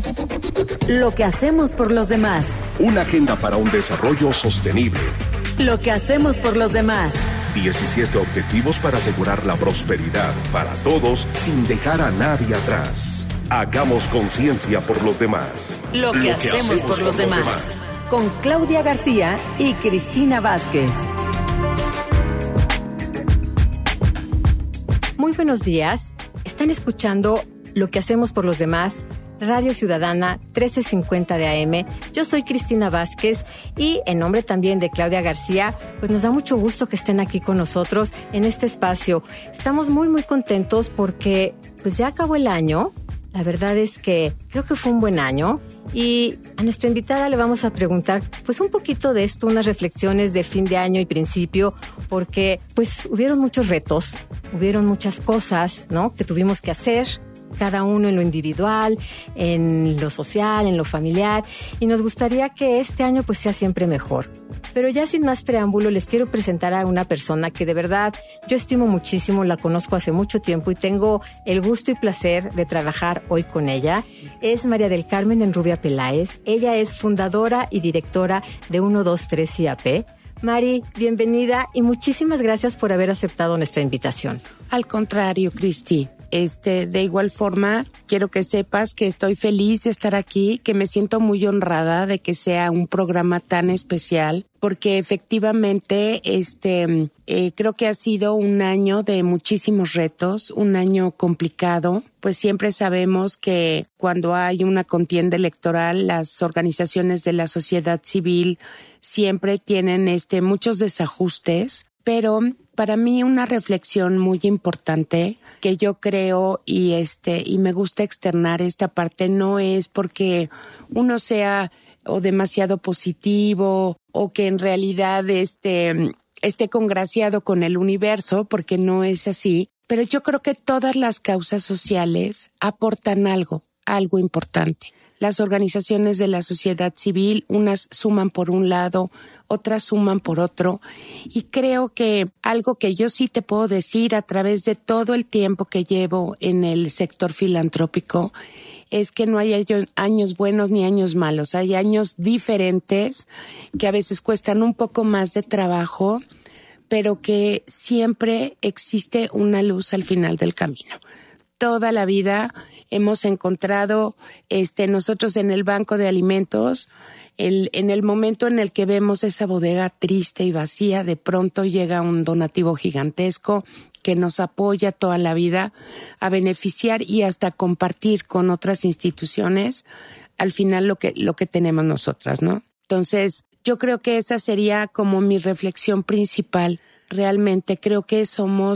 Lo que hacemos por los demás. Una agenda para un desarrollo sostenible. Lo que hacemos por los demás. 17 objetivos para asegurar la prosperidad para todos sin dejar a nadie atrás. Hagamos conciencia por los demás. Lo que hacemos por los demás. Con Claudia García y Cristina Vázquez. Muy buenos días. Están escuchando Lo que hacemos por los demás, Radio Ciudadana 1350 de AM. Yo soy Cristina Vázquez y en nombre también de Claudia García, pues nos da mucho gusto que estén aquí con nosotros en este espacio. Estamos muy contentos porque pues ya acabó el año. La verdad es que creo que fue un buen año y a nuestra invitada le vamos a preguntar pues un poquito de esto, unas reflexiones de fin de año y principio, porque pues hubieron muchos retos, hubieron muchas cosas, ¿no?, que tuvimos que hacer, cada uno en lo individual, en lo social, en lo familiar, y nos gustaría que este año pues sea siempre mejor. Pero ya sin más preámbulo, les quiero presentar a una persona que de verdad yo estimo muchísimo, la conozco hace mucho tiempo y tengo el gusto y placer de trabajar hoy con ella. Es María del Carmen Enrubia Peláez. Ella es fundadora y directora de 123 IAP. Mari, bienvenida y muchísimas gracias por haber aceptado nuestra invitación. Al contrario, Cristi. De igual forma, quiero que sepas que estoy feliz de estar aquí, que me siento muy honrada de que sea un programa tan especial, porque efectivamente, creo que ha sido un año de muchísimos retos, un año complicado, pues siempre sabemos que cuando hay una contienda electoral, las organizaciones de la sociedad civil siempre tienen muchos desajustes, pero para mí una reflexión muy importante que yo creo y me gusta externar esta parte no es porque uno sea o demasiado positivo o que en realidad esté congraciado con el universo, porque no es así, pero yo creo que todas las causas sociales aportan algo importante. Las organizaciones de la sociedad civil, unas suman por un lado, otras suman por otro. Y creo que algo que yo sí te puedo decir a través de todo el tiempo que llevo en el sector filantrópico es que no hay años buenos ni años malos. Hay años diferentes que a veces cuestan un poco más de trabajo, pero que siempre existe una luz al final del camino. Toda la vida hemos encontrado nosotros en el banco de alimentos, en el momento en el que vemos esa bodega triste y vacía, de pronto llega un donativo gigantesco que nos apoya toda la vida a beneficiar y hasta compartir con otras instituciones al final lo que tenemos nosotras, ¿no? Entonces, yo creo que esa sería como mi reflexión principal. Realmente creo que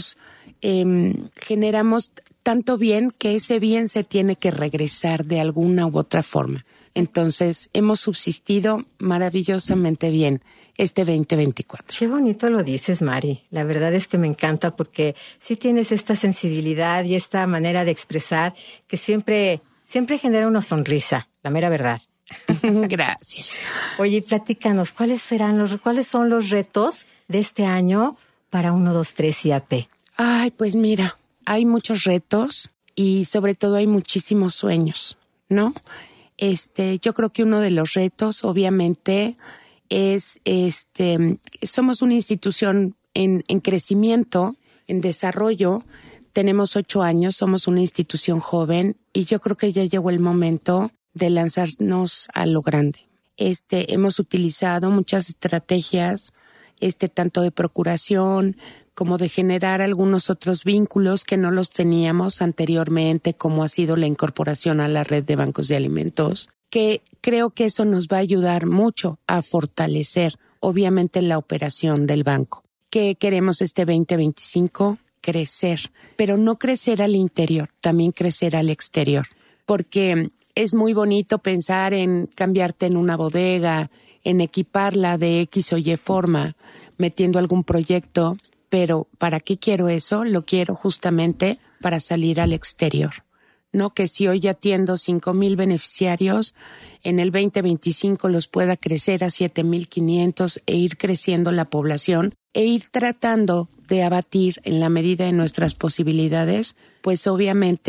generamos tanto bien que ese bien se tiene que regresar de alguna u otra forma. Entonces, hemos subsistido maravillosamente bien este 2024. Qué bonito lo dices, Mari. La verdad es que me encanta porque sí tienes esta sensibilidad y esta manera de expresar que siempre genera una sonrisa, la mera verdad. Gracias. Oye, platícanos, ¿cuáles son los retos de este año para 123 IAP? Ay, pues mira, hay muchos retos y sobre todo hay muchísimos sueños, ¿no? Yo creo que uno de los retos, obviamente, es, somos una institución en crecimiento, en desarrollo. Tenemos 8 años, somos una institución joven y yo creo que ya llegó el momento de lanzarnos a lo grande. Hemos utilizado muchas estrategias, tanto de procuración como de generar algunos otros vínculos que no los teníamos anteriormente, como ha sido la incorporación a la red de bancos de alimentos, que creo que eso nos va a ayudar mucho a fortalecer, obviamente, la operación del banco. ¿Qué queremos 2025? Crecer, pero no crecer al interior, también crecer al exterior, porque es muy bonito pensar en cambiarte en una bodega, en equiparla de X o Y forma, metiendo algún proyecto. Pero ¿para qué quiero eso? Lo quiero justamente para salir al exterior, ¿no? Que si hoy atiendo 5,000 beneficiarios, en el 2025 los pueda crecer a 7,500 e ir creciendo la población e ir tratando de abatir en la medida de nuestras posibilidades, pues obviamente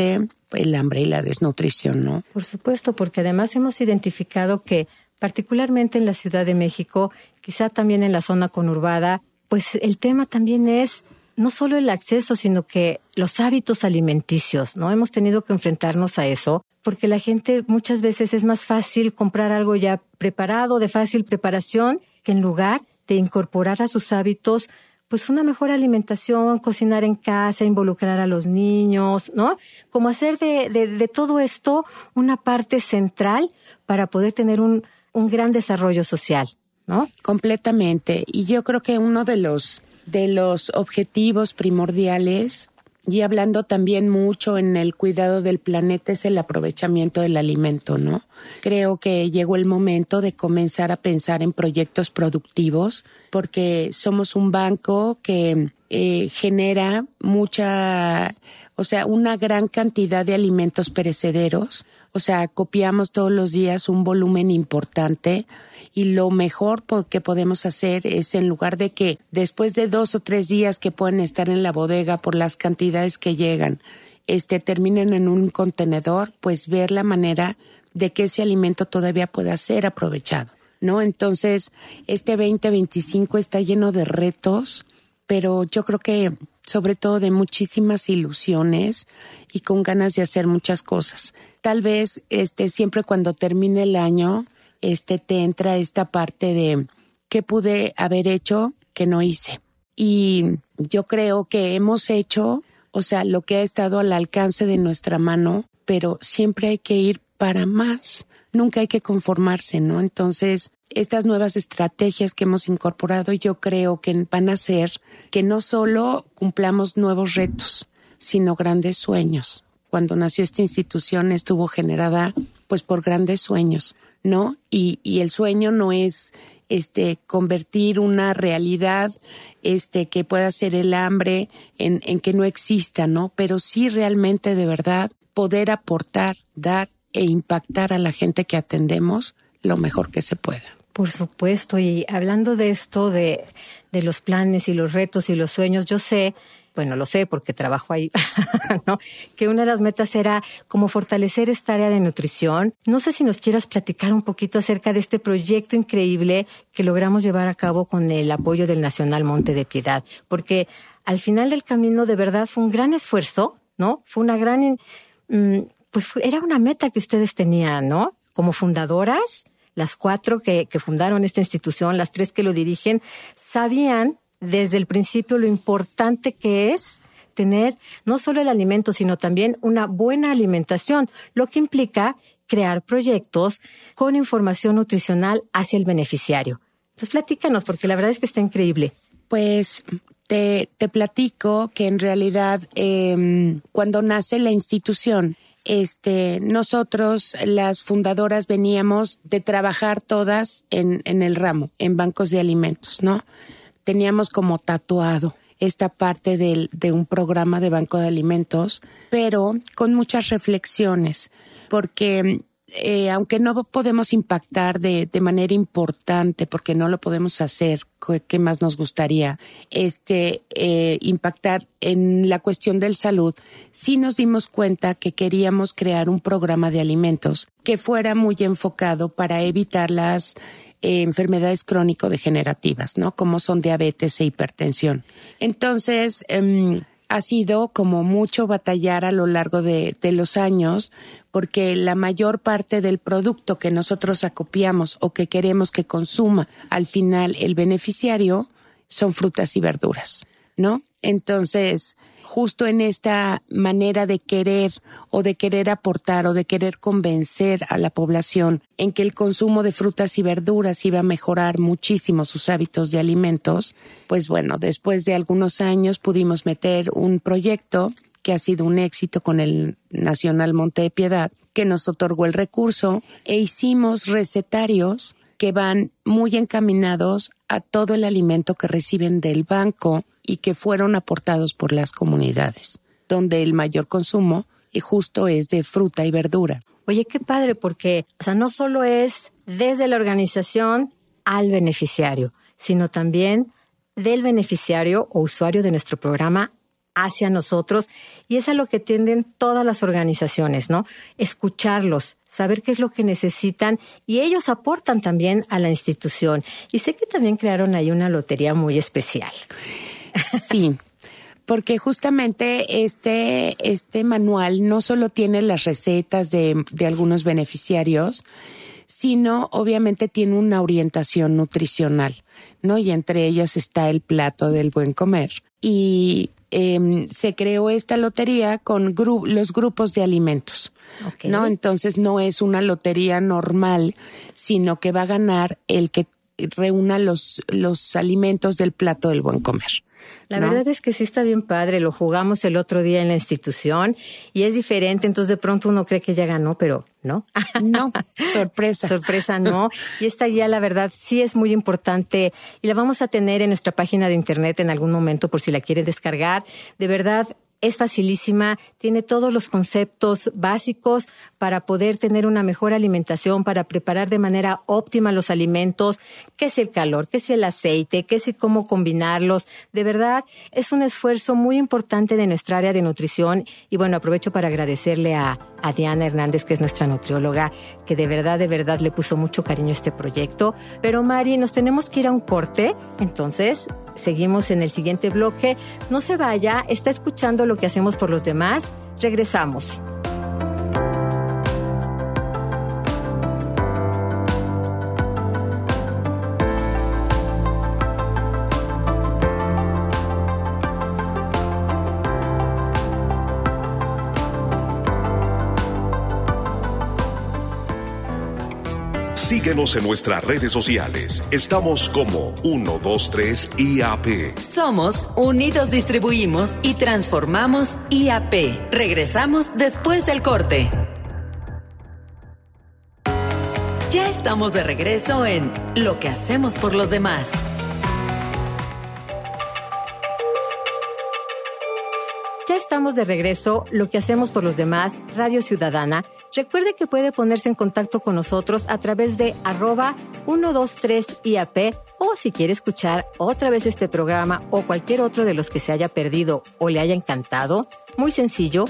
el hambre y la desnutrición, ¿no? Por supuesto, porque además hemos identificado que particularmente en la Ciudad de México, quizá también en la zona conurbada, pues el tema también es no solo el acceso, sino que los hábitos alimenticios, ¿no? Hemos tenido que enfrentarnos a eso, porque la gente muchas veces es más fácil comprar algo ya preparado, de fácil preparación, que en lugar de incorporar a sus hábitos pues una mejor alimentación, cocinar en casa, involucrar a los niños, ¿no? Como hacer de todo esto una parte central para poder tener un gran desarrollo social, ¿no? Completamente. Y yo creo que uno de los objetivos primordiales, y hablando también mucho en el cuidado del planeta, es el aprovechamiento del alimento, ¿no? Creo que llegó el momento de comenzar a pensar en proyectos productivos, porque somos un banco que genera una gran cantidad de alimentos perecederos. O sea, copiamos todos los días un volumen importante, y lo mejor que podemos hacer es, en lugar de que después de 2 o 3 días que pueden estar en la bodega por las cantidades que llegan, terminen en un contenedor, pues ver la manera de que ese alimento todavía pueda ser aprovechado, ¿no? Entonces, 2025 está lleno de retos, pero yo creo que sobre todo de muchísimas ilusiones y con ganas de hacer muchas cosas. Tal vez siempre cuando termine el año, te entra esta parte de qué pude haber hecho que no hice. Y yo creo que hemos hecho, lo que ha estado al alcance de nuestra mano, pero siempre hay que ir para más. Nunca hay que conformarse, ¿no? Entonces, estas nuevas estrategias que hemos incorporado, yo creo que van a hacer que no solo cumplamos nuevos retos, sino grandes sueños. Cuando nació esta institución estuvo generada pues por grandes sueños, ¿no? Y el sueño no es convertir una realidad que pueda ser el hambre en que no exista, ¿no? Pero sí realmente de verdad poder aportar, dar e impactar a la gente que atendemos lo mejor que se pueda. Por supuesto, y hablando de esto, de los planes y los retos y los sueños, yo sé, bueno, lo sé porque trabajo ahí, ¿no? Que una de las metas era como fortalecer esta área de nutrición. No sé si nos quieras platicar un poquito acerca de este proyecto increíble que logramos llevar a cabo con el apoyo del Nacional Monte de Piedad, porque al final del camino de verdad fue un gran esfuerzo, ¿no? Fue una gran, era una meta que ustedes tenían, ¿no? Como fundadoras, las 4 que fundaron esta institución, las 3 que lo dirigen, sabían desde el principio lo importante que es tener no solo el alimento, sino también una buena alimentación, lo que implica crear proyectos con información nutricional hacia el beneficiario. Entonces, platícanos, porque la verdad es que está increíble. Pues te platico que en realidad cuando nace la institución, nosotros, las fundadoras, veníamos de trabajar todas en el ramo, en bancos de alimentos, ¿no? Teníamos como tatuado esta parte de un programa de banco de alimentos, pero con muchas reflexiones, porque aunque no podemos impactar de manera importante, porque no lo podemos hacer, ¿qué más nos gustaría? Impactar en la cuestión del salud, sí nos dimos cuenta que queríamos crear un programa de alimentos que fuera muy enfocado para evitar las enfermedades crónico-degenerativas, ¿no? Como son diabetes e hipertensión. Entonces, ha sido como mucho batallar a lo largo de los años, porque la mayor parte del producto que nosotros acopiamos o que queremos que consuma al final el beneficiario son frutas y verduras, ¿no? Entonces, justo en esta manera de querer aportar o de querer convencer a la población en que el consumo de frutas y verduras iba a mejorar muchísimo sus hábitos de alimentos, pues bueno, después de algunos años pudimos meter un proyecto que ha sido un éxito con el Nacional Monte de Piedad, que nos otorgó el recurso, e hicimos recetarios que van muy encaminados a todo el alimento que reciben del banco y que fueron aportados por las comunidades, donde el mayor consumo justo es de fruta y verdura. Oye, qué padre, porque no solo es desde la organización al beneficiario, sino también del beneficiario o usuario de nuestro programa hacia nosotros, y es a lo que tienden todas las organizaciones, ¿no? Escucharlos, saber qué es lo que necesitan, y ellos aportan también a la institución. Y sé que también crearon ahí una lotería muy especial. Sí, porque justamente este manual no solo tiene las recetas de algunos beneficiarios, sino obviamente tiene una orientación nutricional, ¿no? Y entre ellas está el plato del buen comer. Y se creó esta lotería con los grupos de alimentos, okay, ¿no? Entonces no es una lotería normal, sino que va a ganar el que reúna los alimentos del plato del buen comer. La verdad es que sí está bien padre, lo jugamos el otro día en la institución y es diferente, entonces de pronto uno cree que ya ganó, pero no. No, sorpresa. Sorpresa no. Y esta guía, la verdad, sí es muy importante y la vamos a tener en nuestra página de internet en algún momento por si la quiere descargar. De verdad, es facilísima, tiene todos los conceptos básicos para poder tener una mejor alimentación, para preparar de manera óptima los alimentos, qué es el calor, qué es el aceite, qué es y cómo combinarlos. De verdad, es un esfuerzo muy importante de nuestra área de nutrición. Y bueno, aprovecho para agradecerle a Diana Hernández, que es nuestra nutrióloga, que de verdad le puso mucho cariño a este proyecto. Pero Mari, nos tenemos que ir a un corte, entonces seguimos en el siguiente bloque. No se vaya, está escuchando Lo que hacemos por los demás. Regresamos. Síguenos en nuestras redes sociales. Estamos como 123 IAP. Somos Unidos Distribuimos y Transformamos IAP. Regresamos después del corte. Ya estamos de regreso en Lo que hacemos por los demás. Ya estamos de regreso, Lo que hacemos por los demás, Radio Ciudadana. Recuerde que puede ponerse en contacto con nosotros a través de @123IAP, o si quiere escuchar otra vez este programa o cualquier otro de los que se haya perdido o le haya encantado, muy sencillo,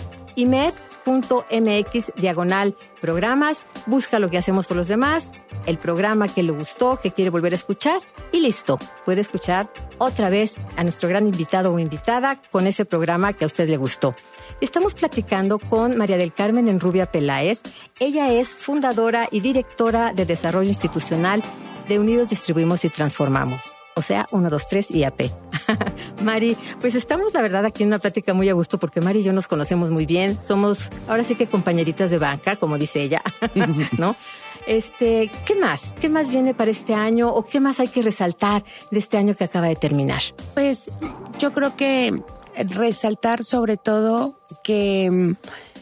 imer.mx/programas, busca Lo que hacemos por los demás, el programa que le gustó, que quiere volver a escuchar, y listo. Puede escuchar otra vez a nuestro gran invitado o invitada con ese programa que a usted le gustó. Estamos platicando con María del Carmen Enrubia Peláez. Ella es fundadora y directora de Desarrollo Institucional de Unidos Distribuimos y Transformamos. O sea, 123 IAP. Mari, pues estamos, la verdad, aquí en una plática muy a gusto porque Mari y yo nos conocemos muy bien. Somos, ahora sí que compañeritas de banca, como dice ella, ¿no? ¿Qué más? ¿Qué más viene para este año o qué más hay que resaltar de este año que acaba de terminar? Pues yo creo que resaltar sobre todo que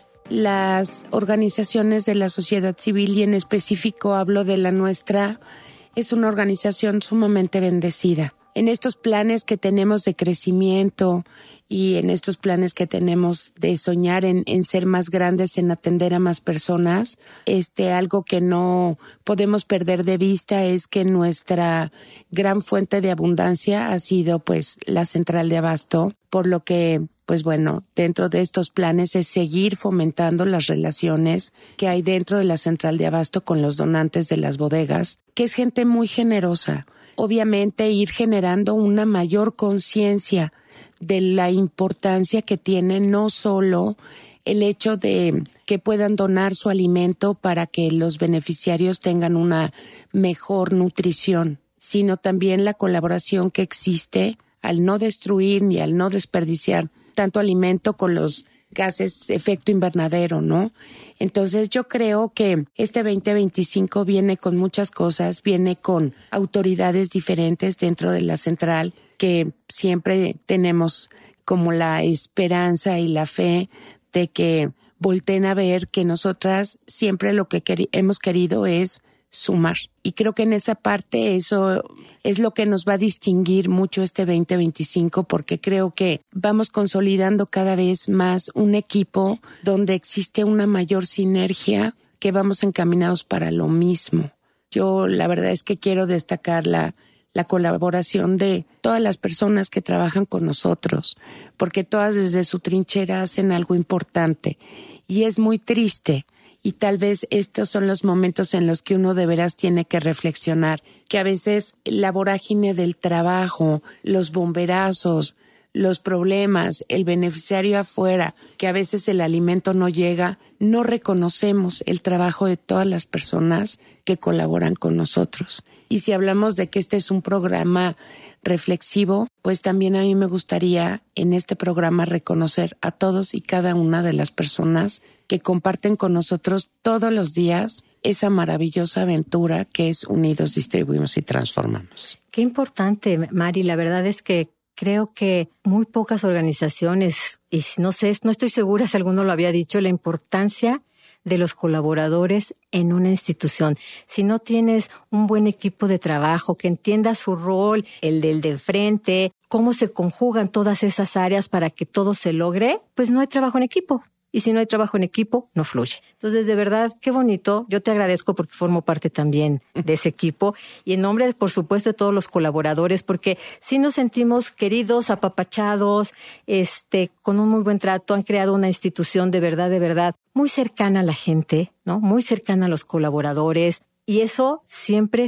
las organizaciones de la sociedad civil, y en específico hablo de la nuestra, es una organización sumamente bendecida. En estos planes que tenemos de crecimiento y en estos planes que tenemos de soñar en ser más grandes, en atender a más personas, algo que no podemos perder de vista es que nuestra gran fuente de abundancia ha sido pues la central de abasto, por lo que pues bueno, dentro de estos planes es seguir fomentando las relaciones que hay dentro de la central de abasto con los donantes de las bodegas, que es gente muy generosa. Obviamente ir generando una mayor conciencia de la importancia que tiene no solo el hecho de que puedan donar su alimento para que los beneficiarios tengan una mejor nutrición, sino también la colaboración que existe al no destruir ni al no desperdiciar tanto alimento con los gases de efecto invernadero, ¿no? Entonces yo creo que este 2025 viene con muchas cosas, viene con autoridades diferentes dentro de la central que siempre tenemos como la esperanza y la fe de que volteen a ver que nosotras siempre lo que hemos querido es sumar. Y creo que en esa parte eso es lo que nos va a distinguir mucho este 2025, porque creo que vamos consolidando cada vez más un equipo donde existe una mayor sinergia, que vamos encaminados para lo mismo. Yo la verdad es que quiero destacar la la colaboración de todas las personas que trabajan con nosotros, porque todas desde su trinchera hacen algo importante. Y es muy triste. Y tal vez estos son los momentos en los que uno de veras tiene que reflexionar, que a veces la vorágine del trabajo, los bomberazos, los problemas, el beneficiario afuera, que a veces el alimento no llega, no reconocemos el trabajo de todas las personas que colaboran con nosotros. Y si hablamos de que este es un programa reflexivo, pues también a mí me gustaría en este programa reconocer a todos y cada una de las personas que comparten con nosotros todos los días esa maravillosa aventura que es Unidos Distribuimos y Transformamos. Qué importante, Mari. La verdad es que creo que muy pocas organizaciones, y no sé, no estoy segura si alguno lo había dicho, la importancia de los colaboradores en una institución. Si no tienes un buen equipo de trabajo que entienda su rol, el del de enfrente, cómo se conjugan todas esas áreas para que todo se logre, pues no hay trabajo en equipo. Y si no hay trabajo en equipo, no fluye. Entonces, de verdad, qué bonito. Yo te agradezco porque formo parte también de ese equipo. Y en nombre, por supuesto, de todos los colaboradores, porque sí nos sentimos queridos, apapachados, con un muy buen trato. Han creado una institución de verdad, muy cercana a la gente, ¿no? Muy cercana a los colaboradores. Y eso siempre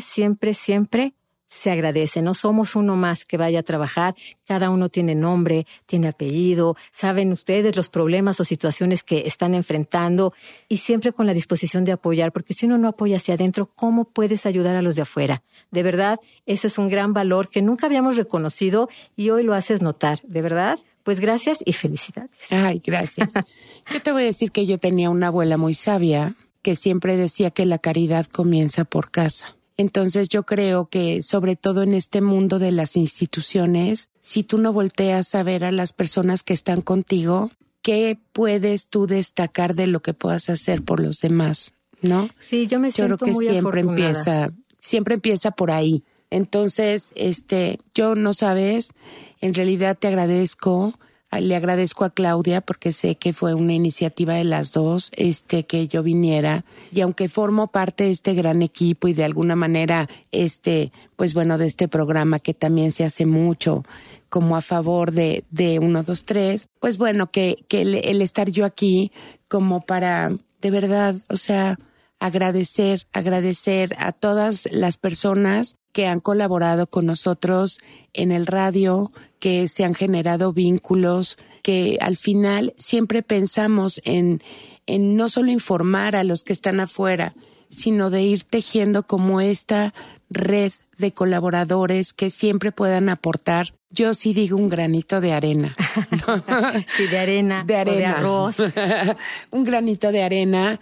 se agradece. No somos uno más que vaya a trabajar. Cada uno tiene nombre, tiene apellido. Saben ustedes los problemas o situaciones que están enfrentando y siempre con la disposición de apoyar, porque si uno no apoya hacia adentro, ¿cómo puedes ayudar a los de afuera? De verdad, eso es un gran valor que nunca habíamos reconocido y hoy lo haces notar. De verdad, pues gracias y felicidades. Ay, gracias. Yo te voy a decir que yo tenía una abuela muy sabia que siempre decía que la caridad comienza por casa. Entonces yo creo que sobre todo en este mundo de las instituciones, si tú no volteas a ver a las personas que están contigo, ¿qué puedes tú destacar de lo que puedas hacer por los demás? ¿No? Sí, yo me siento muy afortunada. Siempre empieza por ahí. Entonces, yo no sabes, en realidad te agradezco. Le agradezco a Claudia porque sé que fue una iniciativa de las dos, que yo viniera. Y aunque formo parte de este gran equipo y de alguna manera, pues bueno, de este programa que también se hace mucho como a favor de 1, 2, 3, pues bueno, que el estar yo aquí como para, de verdad, o sea, agradecer a todas las personas que han colaborado con nosotros en el radio, que se han generado vínculos, que al final siempre pensamos en no solo informar a los que están afuera, sino de ir tejiendo como esta red de colaboradores que siempre puedan aportar. Yo sí digo un granito de arena. Sí, de arena. De arena. O de arroz. Un granito de arena,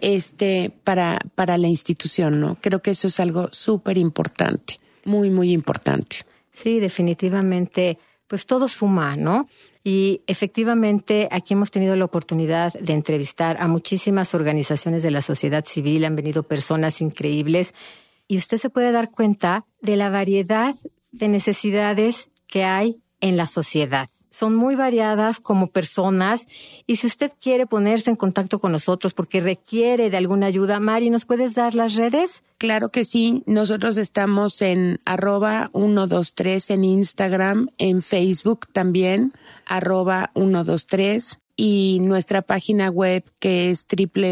para la institución, ¿no? Creo que eso es algo súper importante. Muy, muy importante. Sí, definitivamente, pues todo suma, ¿no? Y efectivamente aquí hemos tenido la oportunidad de entrevistar a muchísimas organizaciones de la sociedad civil, han venido personas increíbles y usted se puede dar cuenta de la variedad de necesidades que hay en la sociedad. Son muy variadas como personas y si usted quiere ponerse en contacto con nosotros porque requiere de alguna ayuda, Mari, ¿nos puedes dar las redes? Claro que sí. Nosotros estamos en @123 en Instagram, en Facebook también, @123 y nuestra página web que es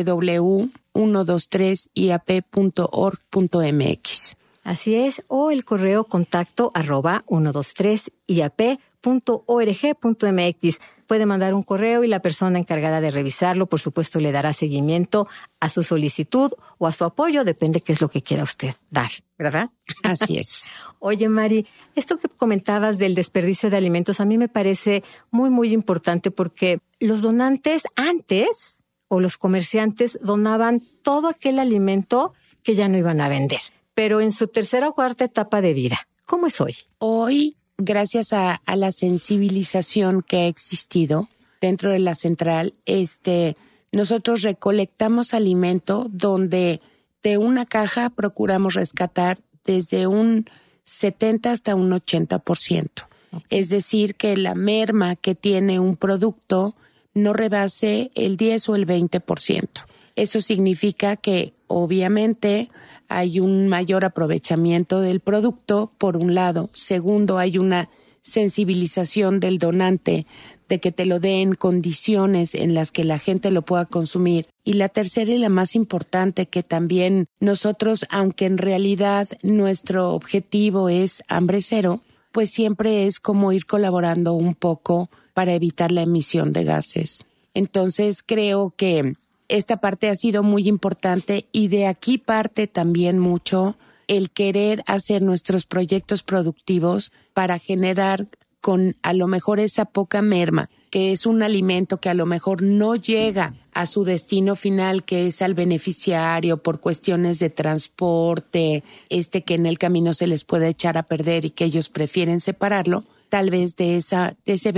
www.123iap.org.mx. Así es, o el correo contacto @123iap.org.mx. Puede mandar un correo y la persona encargada de revisarlo, por supuesto, le dará seguimiento a su solicitud o a su apoyo, depende qué es lo que quiera usted dar, ¿verdad? Así es. Oye, Mari, esto que comentabas del desperdicio de alimentos a mí me parece muy, muy importante porque los donantes antes o los comerciantes donaban todo aquel alimento que ya no iban a vender, pero en su tercera o cuarta etapa de vida. ¿Cómo es hoy? Hoy, gracias a la sensibilización que ha existido dentro de la central, nosotros recolectamos alimento donde de una caja procuramos rescatar desde un 70 hasta un 80%. Okay. Es decir, que la merma que tiene un producto no rebase el 10 o el 20%. Eso significa que obviamente hay un mayor aprovechamiento del producto, por un lado. Segundo, hay una sensibilización del donante de que te lo dé en condiciones en las que la gente lo pueda consumir. Y la tercera y la más importante, que también nosotros, aunque en realidad nuestro objetivo es hambre cero, pues siempre es como ir colaborando un poco para evitar la emisión de gases. Entonces creo que esta parte ha sido muy importante y de aquí parte también mucho el querer hacer nuestros proyectos productivos para generar con a lo mejor esa poca merma, que es un alimento que a lo mejor no llega a su destino final, que es al beneficiario por cuestiones de transporte, que en el camino se les puede echar a perder y que ellos prefieren separarlo, tal vez de ese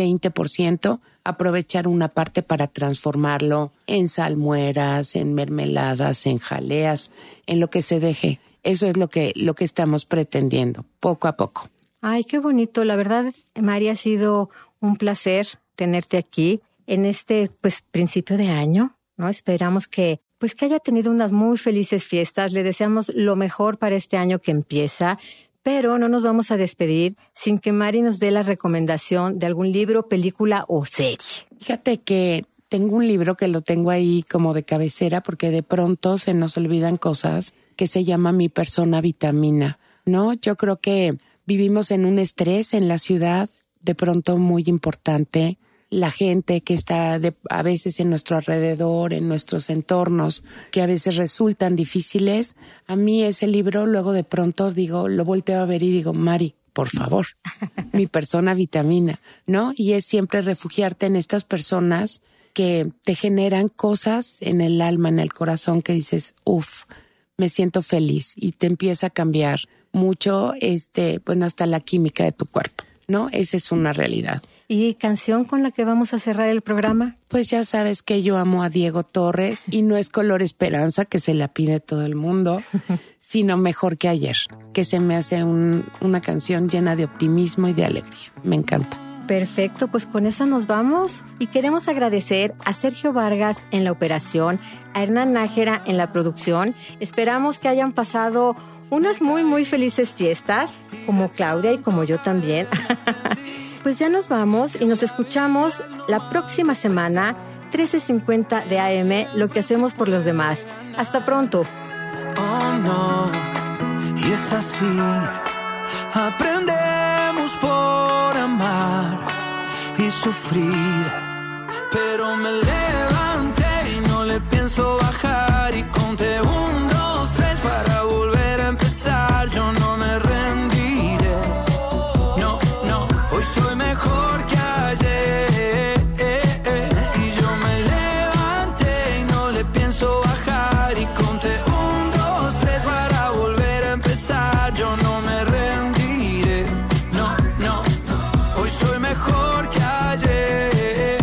20% aprovechar una parte para transformarlo en salmueras, en mermeladas, en jaleas, en lo que se deje. Eso es lo que estamos pretendiendo, poco a poco. Ay, qué bonito. La verdad, Mari, ha sido un placer tenerte aquí en este principio de año, ¿no? Esperamos que haya tenido unas muy felices fiestas. Le deseamos lo mejor para este año que empieza, pero no nos vamos a despedir sin que Mari nos dé la recomendación de algún libro, película o serie. Fíjate que tengo un libro que lo tengo ahí como de cabecera porque de pronto se nos olvidan cosas, que se llama Mi persona vitamina, ¿no? Yo creo que vivimos en un estrés en la ciudad, de pronto muy importante. La gente que está a veces en nuestro alrededor, en nuestros entornos, que a veces resultan difíciles. A mí ese libro luego de pronto lo volteo a ver y digo, Mari, por favor, Mi persona vitamina, ¿no? Y es siempre refugiarte en estas personas que te generan cosas en el alma, en el corazón, que dices, me siento feliz, y te empieza a cambiar mucho, hasta la química de tu cuerpo, ¿no? Esa es una realidad. ¿Y canción con la que vamos a cerrar el programa? Pues ya sabes que yo amo a Diego Torres y no es Color Esperanza, que se la pide todo el mundo, sino Mejor que ayer, que se me hace una canción llena de optimismo y de alegría. Me encanta. Perfecto, pues con eso nos vamos y queremos agradecer a Sergio Vargas en la operación, a Hernán Nájera en la producción. Esperamos que hayan pasado unas muy, muy felices fiestas, como Claudia y como yo también. Pues ya nos vamos y nos escuchamos la próxima semana, 13:50 de AM, lo que hacemos por los demás. Hasta pronto. Oh no, y es así, aprendemos por amar y sufrir, pero me levanté y no le pienso bajar y conté 1, 2, 3 para volver a empezar. Yo no me rendiré, no, no, hoy soy mejor que ayer, y yo me levanté y no le pienso bajar y conté 1, 2, 3 para volver a empezar. Yo no me rendiré, no, no, hoy soy mejor que ayer.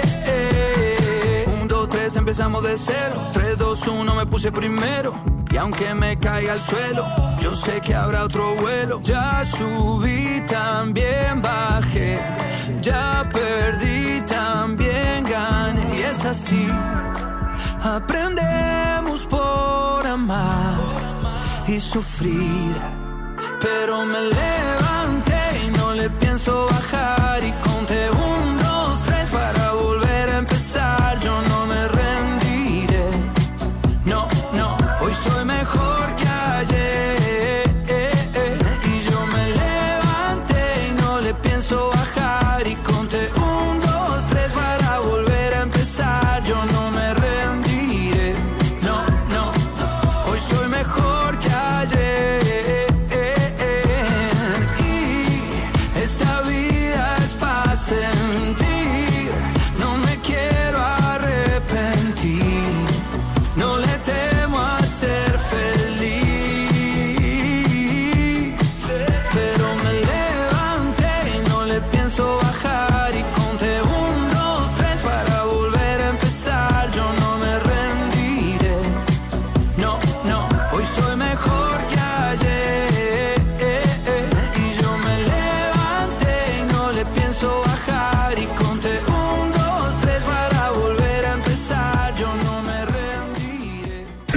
1, 2, 3 empezamos de cero, 3, 2, 1 me puse primero. Y aunque me caiga al suelo, yo sé que habrá otro vuelo. Ya subí, también bajé, ya perdí, también gané. Y es así, aprendemos por amar y sufrir, pero me levanté y no le pienso bajar y conté 1, 2, 3 para volver a empezar. Yo no me rendiré, no, no, hoy soy mejor que ayer, y yo me levanté y no le pienso bajar y conté 1, 2, 3 para volver a empezar. Yo no me rendiré, no, no, hoy soy mejor que ayer, y esta vida es para sentir.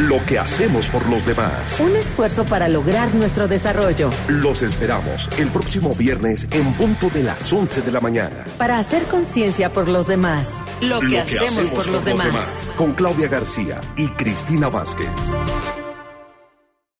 Lo que hacemos por los demás. Un esfuerzo para lograr nuestro desarrollo. Los esperamos el próximo viernes en punto de las 11 de la mañana. Para hacer conciencia por los demás. Lo que hacemos por los demás. Con Claudia García y Cristina Vázquez.